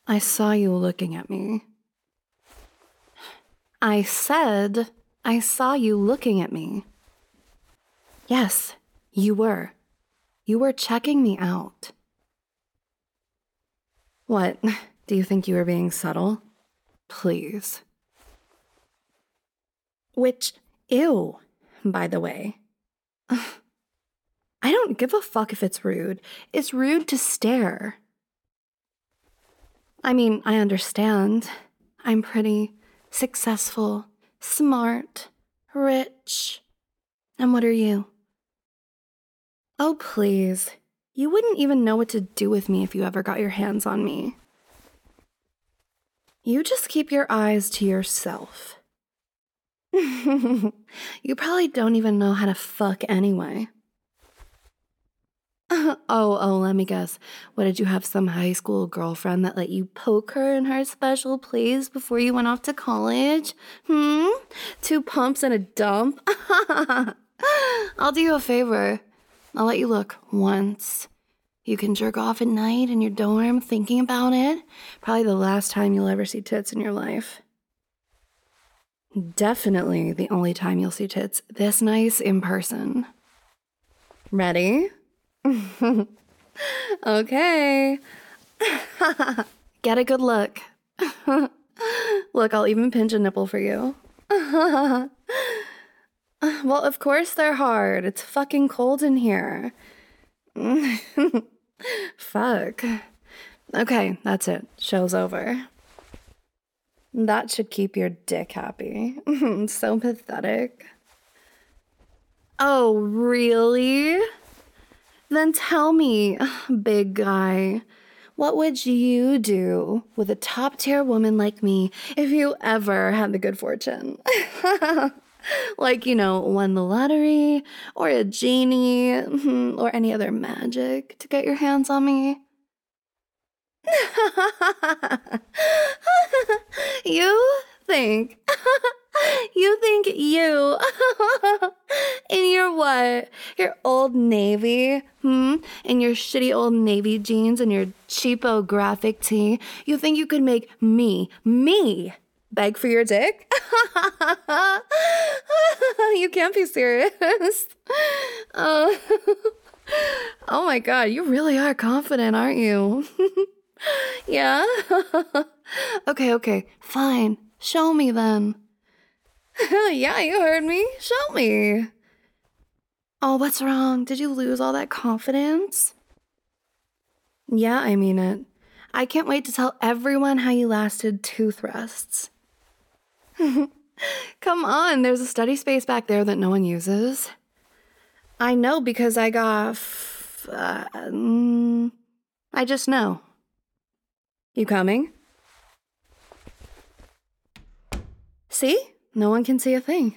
I saw you looking at me. I said I saw you looking at me. Yes, you were. You were checking me out. What? Do you think you were being subtle? Please. Which, ew, by the way. I don't give a fuck if it's rude. It's rude to stare. I mean, I understand. I'm pretty, successful, smart, rich. And what are you? Oh, please. You wouldn't even know what to do with me if you ever got your hands on me. You just keep your eyes to yourself. You probably don't even know how to fuck anyway. Let me guess. What, did you have some high school girlfriend that let you poke her in her special place before you went off to college? 2 pumps and a dump? I'll do you a favor. I'll let you look once. You can jerk off at night in your dorm thinking about it. Probably the last time you'll ever see tits in your life. Definitely the only time you'll see tits this nice in person. Ready? Okay. Get a good look. Look, I'll even pinch a nipple for you. Well, of course they're hard. It's fucking cold in here. Fuck. Okay, that's it. Show's over. That should keep your dick happy. So pathetic. Oh, really? Then tell me, big guy, what would you do with a top-tier woman like me if you ever had the good fortune? Like, won the lottery, or a genie, or any other magic to get your hands on me? You think you in your what? Your Old Navy, in your shitty Old Navy jeans and your cheapo graphic tee, you think you could make me beg for your dick? You can't be serious. Oh my God, you really are confident, aren't you? Yeah? Okay, fine. Show me then. Yeah, you heard me. Show me. Oh, what's wrong? Did you lose all that confidence? Yeah, I mean it. I can't wait to tell everyone how you lasted 2 thrusts. Come on, there's a study space back there that no one uses. I know because I got... I just know. You coming? See? No one can see a thing.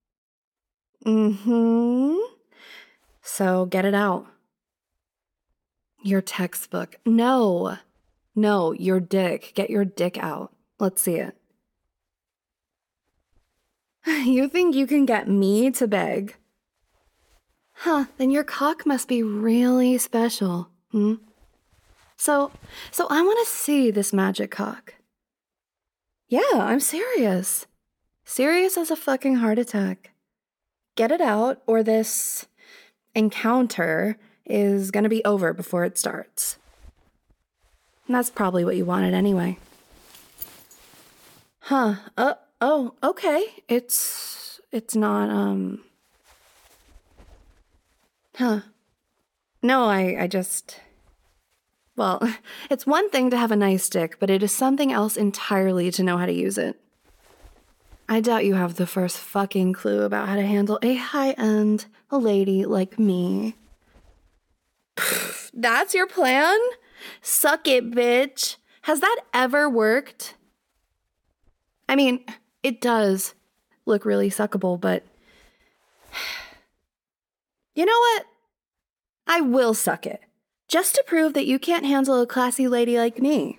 So get it out. Your textbook. No, your dick. Get your dick out. Let's see it. You think you can get me to beg? Then your cock must be really special, So I want to see this magic cock. Yeah, I'm serious. Serious as a fucking heart attack. Get it out, or this encounter is gonna be over before it starts. And that's probably what you wanted anyway. Okay. It's not, No, I just... Well, it's one thing to have a nice dick, but it is something else entirely to know how to use it. I doubt you have the first fucking clue about how to handle a high-end lady like me. That's your plan? Suck it, bitch. Has that ever worked? I mean, it does look really suckable, but... You know what? I will suck it. Just to prove that you can't handle a classy lady like me.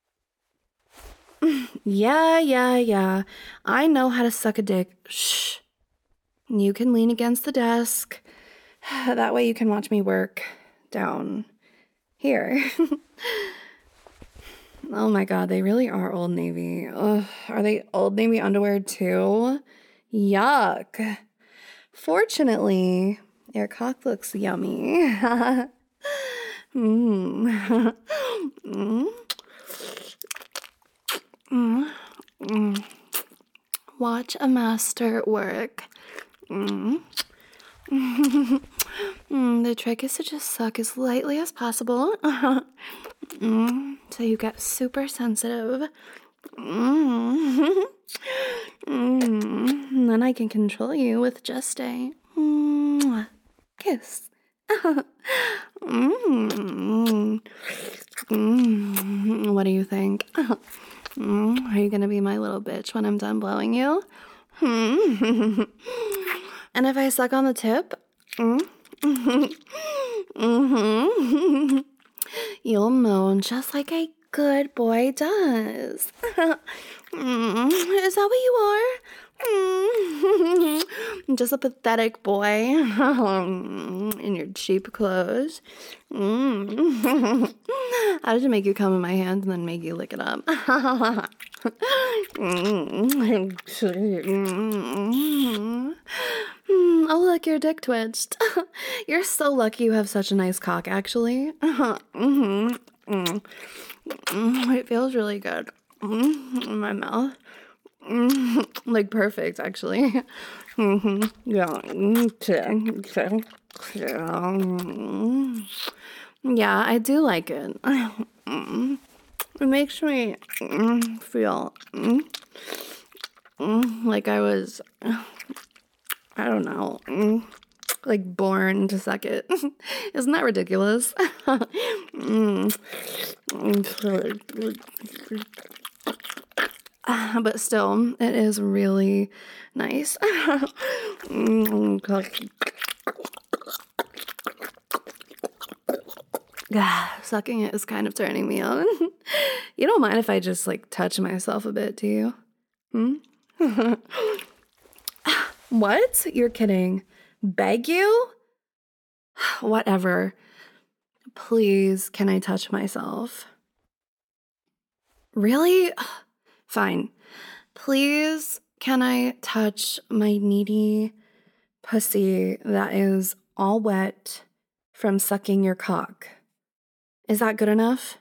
Yeah. I know how to suck a dick. Shh. You can lean against the desk. That way you can watch me work down here. Oh my God, they really are Old Navy. Ugh, are they Old Navy underwear too? Yuck. Fortunately, your cock looks yummy. mm. mm. Mm. Watch a master work. The trick is to just suck as lightly as possible. So you get super sensitive. And then I can control you with just a kiss. What do you think? Are you gonna be my little bitch when I'm done blowing you? And if I suck on the tip, you'll moan just like a good boy does. Is that what you are? Just a pathetic boy in your cheap clothes. How did it make you come in my hands and then make you lick it up? Oh, look, your dick twitched. You're so lucky you have such a nice cock, actually. It feels really good in my mouth. Like perfect, actually. Yeah. Yeah, I do like it. It makes me feel like I was, I don't know, like born to suck it. Isn't that ridiculous? But still, it is really nice. Sucking it is kind of turning me on. You don't mind if I just like touch myself a bit, do you? What? You're kidding. Beg you? Whatever. Please, can I touch myself? Really? Fine. Please, can I touch my needy pussy that is all wet from sucking your cock? Is that good enough?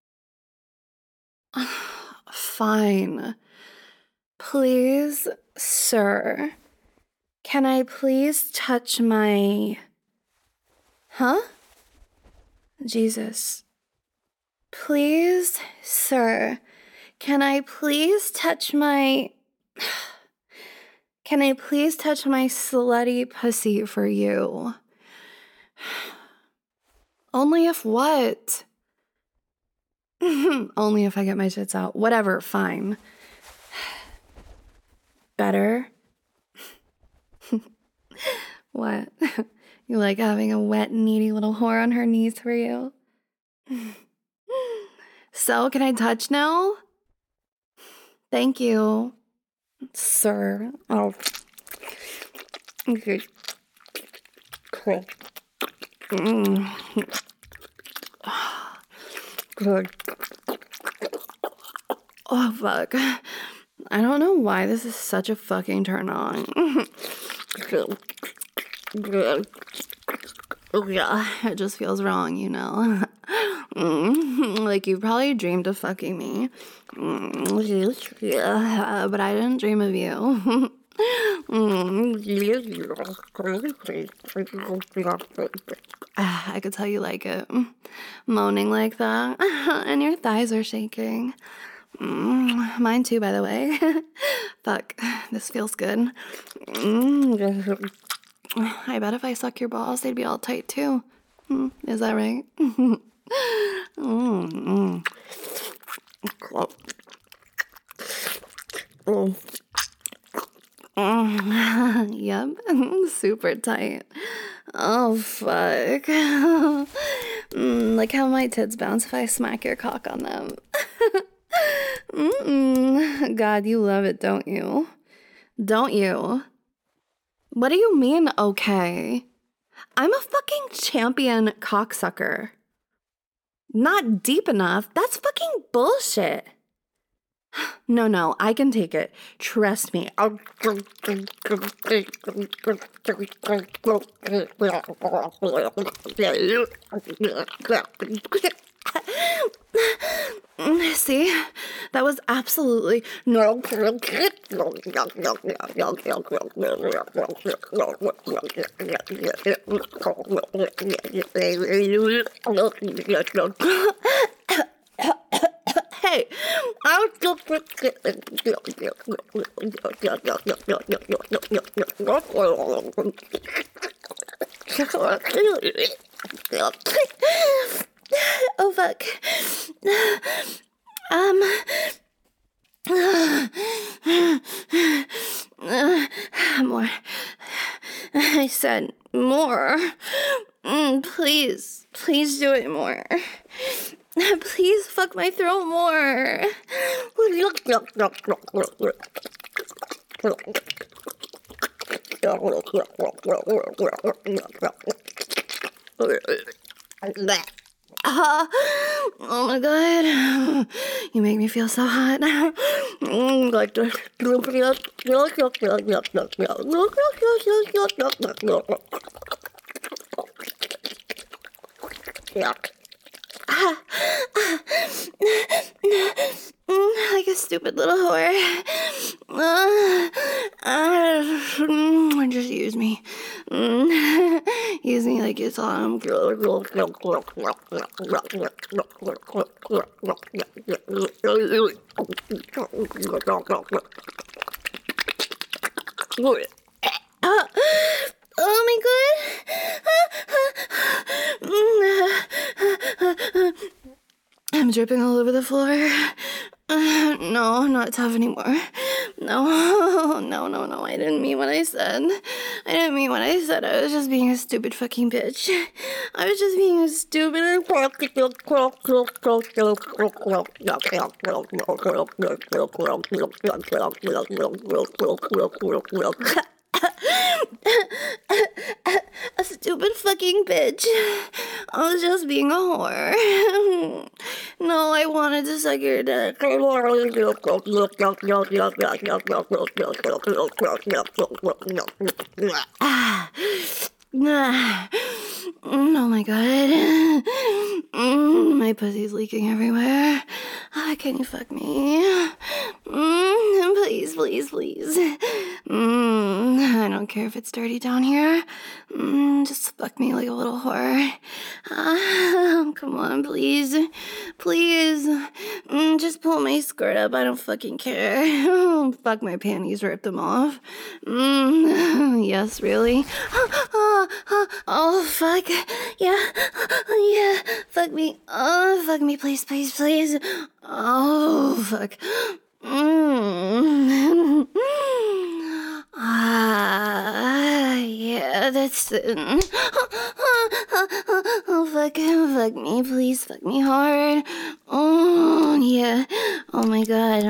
Fine. Please, sir, can I please touch my... Huh? Jesus. Please, sir, can I please touch my... Can I please touch my slutty pussy for you? Only if what? Only if I get my tits out. Whatever, fine. Better? What? You like having a wet, needy little whore on her knees for you? So, can I touch now? Thank you, sir. Oh. Okay. Cool. Good. Oh, fuck. I don't know why this is such a fucking turn on. Yeah, it just feels wrong, you know. Like you probably dreamed of fucking me. Yeah, but I didn't dream of you. I could tell you like it. Moaning like that. And your thighs are shaking. Mine too, by the way. Fuck, this feels good. I bet if I suck your balls, they'd be all tight too. Is that right? Yep, super tight. Oh, fuck. Like how my tits bounce if I smack your cock on them. God, you love it, don't you? Don't you? What do you mean, okay? I'm a fucking champion cocksucker. Not deep enough? That's fucking bullshit. No, I can take it. Trust me. See? That was absolutely no. Hey, I'll oh fuck. More. I said more. Please do it more. Please fuck my throat more. Oh my god. You make me feel so hot. Like this. Like a stupid little whore. Just use me. Use me like it's on. Oh my god. I'm dripping all over the floor. No, not tough anymore. No. I didn't mean what I said. I was just being a stupid fucking bitch. I was just being a stupid... a stupid fucking bitch. I was just being a whore. No, I wanted to suck your dick. Oh my god. My pussy's leaking everywhere. Can you fuck me? Please. I don't care if it's dirty down here. Just fuck me like a little whore. Come on, please. Just pull my skirt up. I don't fucking care. Fuck my panties, rip them off. Yes, really? Oh, fuck. Yeah. Fuck me. Oh, fuck me, please. Oh, fuck. Yeah, that's it. Oh, fuck me, please, fuck me hard. Oh, yeah. Oh my god,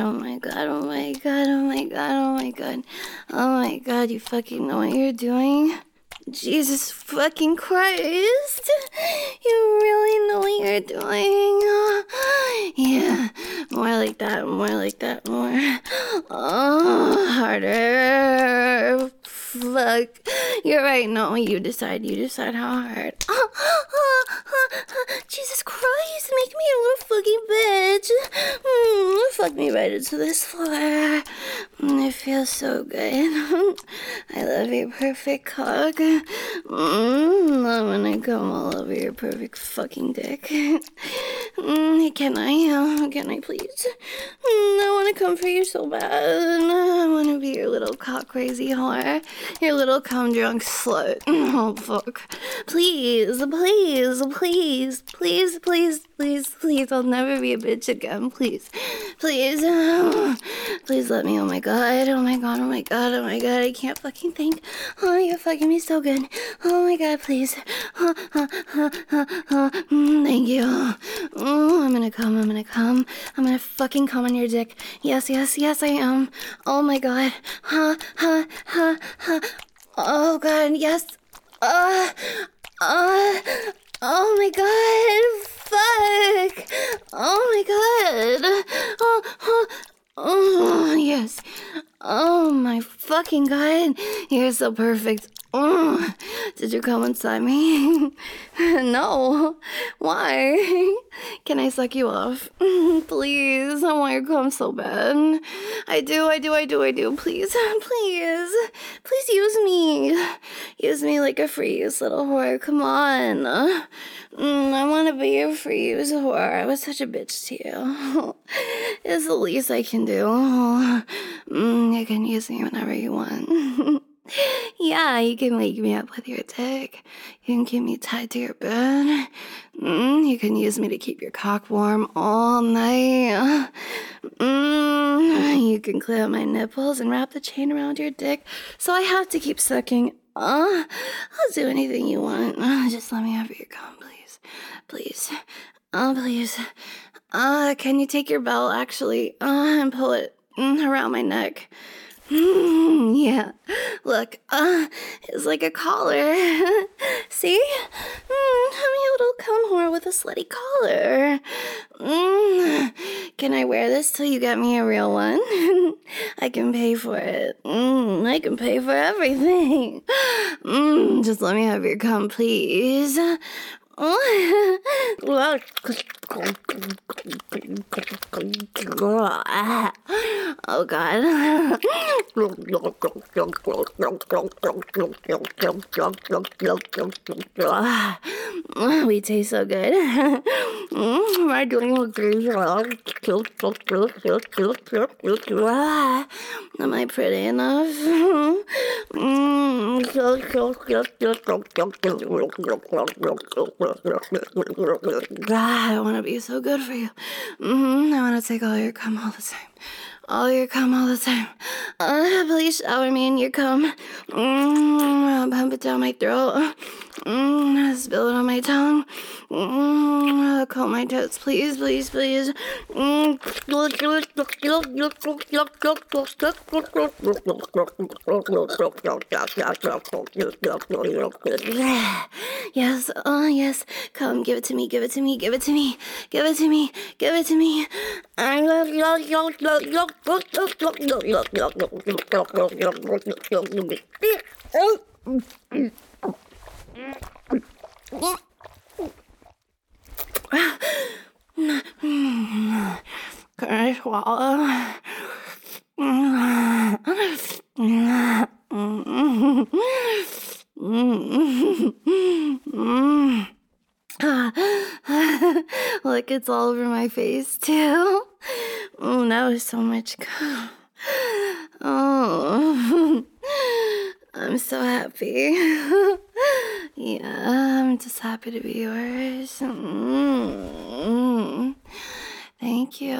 you fucking know what you're doing? Jesus fucking Christ. You really know what you're doing. Yeah, more like that, more. Oh, harder. Fuck. You're right, no, you decide how hard. Jesus Christ, make me a little fucking bitch. Fuck me right into this floor. It feels so good. I love your perfect cock. When I come all over your perfect fucking dick. Can I please? I want to come for you so bad. I want to be your little cock crazy whore. Your little cum drunk slut. Oh fuck. Please. I'll never be a bitch again. Please. Please let me. Oh my god. I can't fucking think. Oh, you're fucking me so good. Oh my god, please. Thank you. I'm gonna come. I'm gonna fucking come on your dick. Yes, I am. Oh my god. Oh god, yes. Oh my god. Fuck. Oh my god. fucking good. You're so perfect. Did you come inside me? No. Why? Can I suck you off? Please. I want your cum so bad. I do. Please. Please use me. Use me like a free use little whore. Come on. I want to be a free use whore. I was such a bitch to you. It's the least I can do. You can use me whenever you want. Yeah, you can wake me up with your dick. You can keep me tied to your bed. You can use me to keep your cock warm all night. You can clear my nipples and wrap the chain around your dick. So I have to keep sucking. I'll do anything you want. Just let me have your cum, please. Please. Please. Can you take your belt, actually, and pull it around my neck? Yeah. Look, it's like a collar. See? I'm a little cum whore with a slutty collar. Can I wear this till you get me a real one? I can pay for it. I can pay for everything. Just let me have your cum, please. Oh God. We taste so good. My drink looks am I pretty enough? I want to be so good for you. I want to take all your cum all the time. All your cum all the time. Please shower me in your cum. Pump it down my throat. Spill it on my tongue. Coat my toes, please, please, please. Yes, yes. Come, give it to me, give it to me, give it to me, give it to me, give it to me. I love you. Can I swallow? Look, it's all over my face too. That was so much cum. Oh, I'm so happy. Yeah, I'm just happy to be yours. Thank you.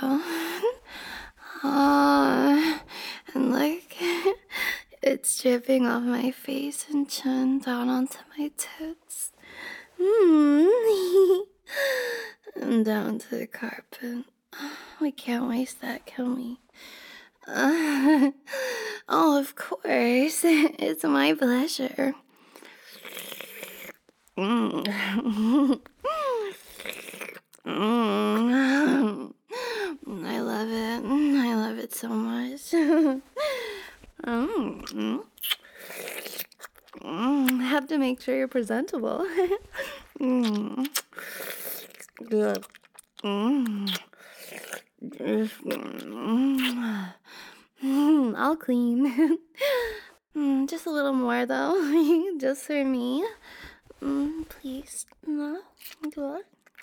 And look, it's dripping off my face and chin down onto my tits. And down to the carpet. We can't waste that, can we? Oh, of course. It's my pleasure. I love it. I love it so much. Have to make sure you're presentable. Good. I'll clean. Just a little more though. Just for me. Please. No. Good.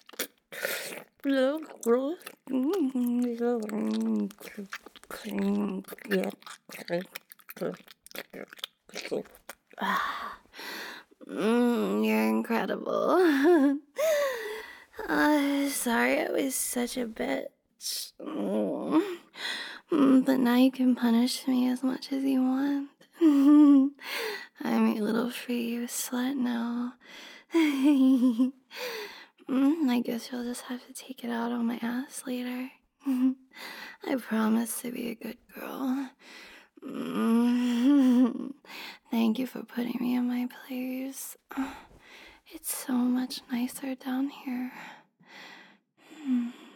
You're incredible. Sorry I was such a bitch. But now you can punish me as much as you want. I'm a little free slut now. I guess you'll just have to take it out on my ass later. I promise to be a good girl. Thank you for putting me in my place. It's so much nicer down here.